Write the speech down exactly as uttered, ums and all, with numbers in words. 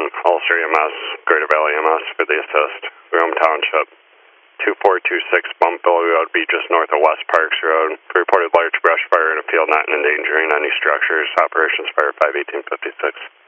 Ulster E M S, Greater Valley E M S for the assist. Rome Township, two four two six Bump Billy Road, be just north of West Parks Road. Reported large brush fire in a field not endangering any structures. Operations Fire five eighteen fifty-six.